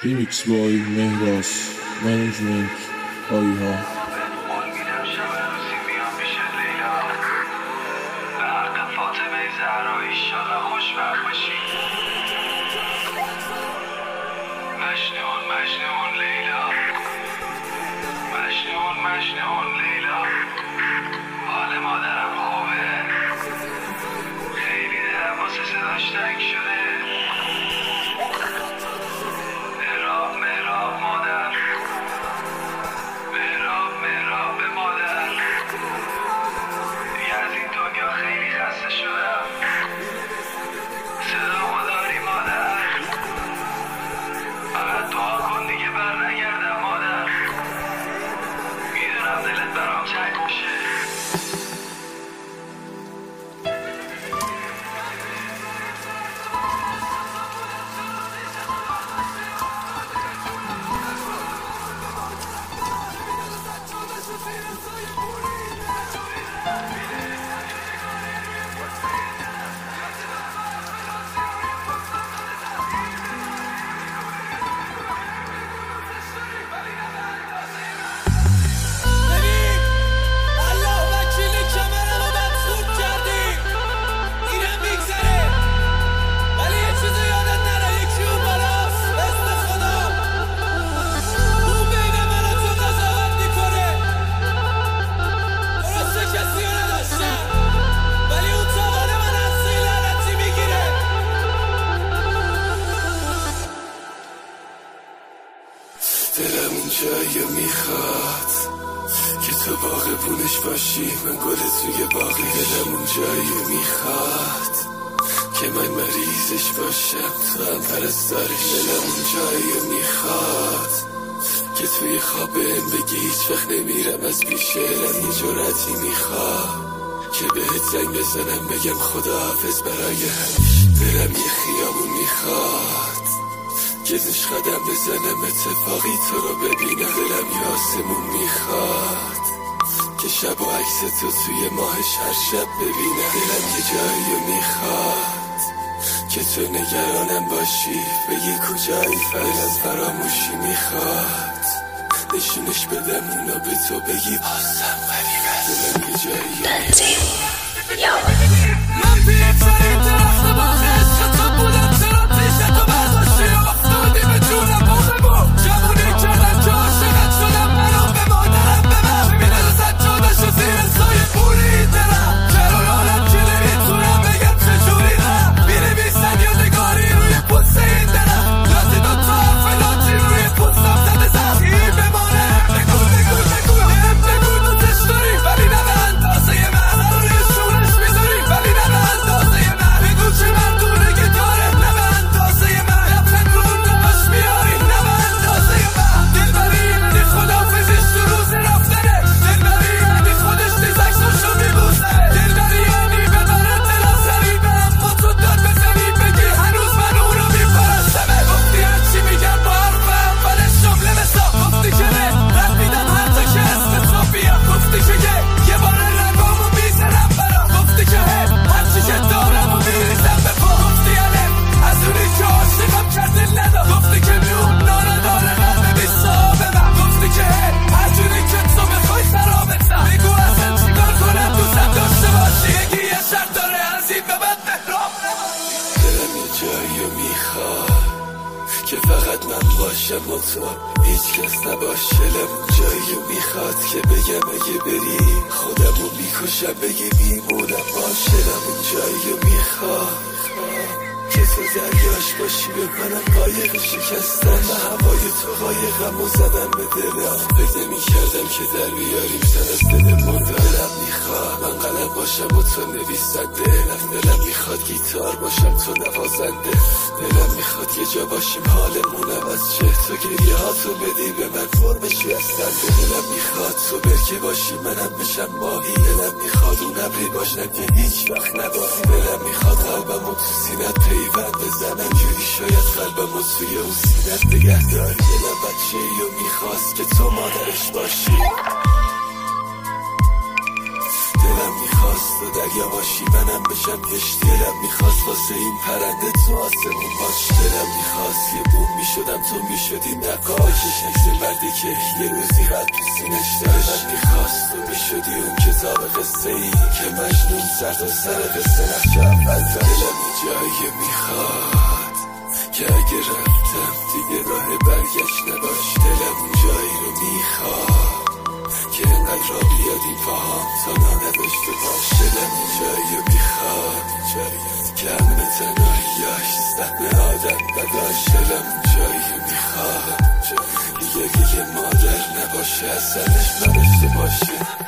ریمیکس بای مهراز منیجمنت آیها. مجنون لیلا حال مادرم خوبه، خیلی دلم واسه صداش تنگ شده. مهراب مادر، مهراب مادر، دیگه از این دنیا خیلی خسته شدم. صدامو داری مادر؟ فقط دعا کن دیگه بر نگردم مادر. میدونم دلت برام تنگ میشه. دلم اون جایی میخواد که تو باغبونش باشی، من گل توی باغی. دلم اون جایی میخواد که من مریضش باشم، تو هم پرستارش. دلم اون جایی میخواد که توی خوابم بگی هیچ وقت نمیرم از پیشه. دلم یه جرأتی میخواد که بهت زنگ بزنم بگم خداحافظ برای همیشه. دلم یه خیابون میخواد که توش قدم بزنم اتفاقی تو رو ببینم. دلم یه آسمون میخواد که شب و عکس تو توی ماهش هر شب ببینم. دلم یه جایی میخواد که تو نگرانم باشی، بگی کجایی دلم فراموشی میخواد نشونش بدم اونو به تو بگی بازم ولی بس. دلم یه جایی میخواد من بیت سر درخت باقی عشق تو بودم، چرا پیش تو برداشتی و افتادی به جونم باقیمون. جوونی کردم که عاشقت شدم، منو به مادرم ببر. میبینه سجادش و زیر سایه پولی درم، کرارانم که نمیتونم بگم چجوری دارم. بینویسن یا نگاری روی پوست این درم، لاتی دوتا حرف لاتی روی پوستم زده زم. این بمانه بگو دوستش داری، ولی نه به اندازه من. روی شورش میذاری ولی نه به اندازه من. بگو چه مردونه که داره، نه به اندازه من. لبخند رو اون دماش میاری، نه به اندازه من. دلبری یعنی خدافزیش تو روز رفتنه، دلبری یعنی خودش نیز عکساشو میبوزه. دلبری یعنی ببره دل از غریبه، اما تو داد بزنی بگی هنوز من اونو میپرستمه. گفتی هرچی میگم با حرف اولش جمله مثا. گفتی که نه رد میدم حتی که اسم تو بیام. گفتی که یه بار رگامو میزنم برام. گفتی که هرچی که دارم و میریزم به پا. گفتی علم از اونی که عاشقم کرده ندار. گفتی که میون نانه داره قلب بیستا به من. گفتی که هر جوری که تو بخوای خرابتم. بگو اصلا چیکار کنم دوستم داشته باشی، یکی یه شرط داره از این به بعد مهراب نباشی. دلم یه جایی میخواد که فقط من باشم و تو هیچ کس نباشه. دلم جایی میخواد که بگم اگه بری خودمو میکشم، بگی میمونم باشه. دلم جایی میخواد که تو دریاش باشی، به منم قایق شکستم. به هوای تو قایقم و زدم به دلم. فکر نمی‌کردم که در بیاریم سر از دل مرده. دلم میخواد من قلم باشم و تو نویسنده. دلم میخواد گیتار باشم تو نوازنده. دلم میخواد یه جا باشیم حالمون عوض شه، تو گریه ها تو بدی به من پر بشی از خنده. دلم میخواد تو برکه باشی منم بشم ماهی. دلم میخواد اون ابری باشم که هیچ وقت نباخی. دلم میخواد قلبمو تو سینت پیوند بزنم، جوری شاید قلبمو توی اون سینت نگه داری. دلم بچه‌ایو میخواست که تو مادرش باشی. دلم میخواست تو دریا باشی منم بشم کشتی، دلم میخواست واسه این پرنده تو آسمون باشی، دلم میخواست یه بوم میشدم تو میشدی نقاش، عکس مردی که یه روزی قد تو سینش داشت، دلم میخواست تو میشدی اون کتاب قصه ای که مجنون سر تا سر قصه نقش اول داشت، دلم یه جایی میخواد که اگه رفتم دیگه راه برگشت نباش، دلم اون جایی رو میخواد که انقدر را بیاد این پاهم تا نانوشته باش، دلم این جایی میخواد که همه تنهاییاش زخم آدم نداشت، دلم این جایی میخواد یه مادر نباشه اصلش نداشته باشه.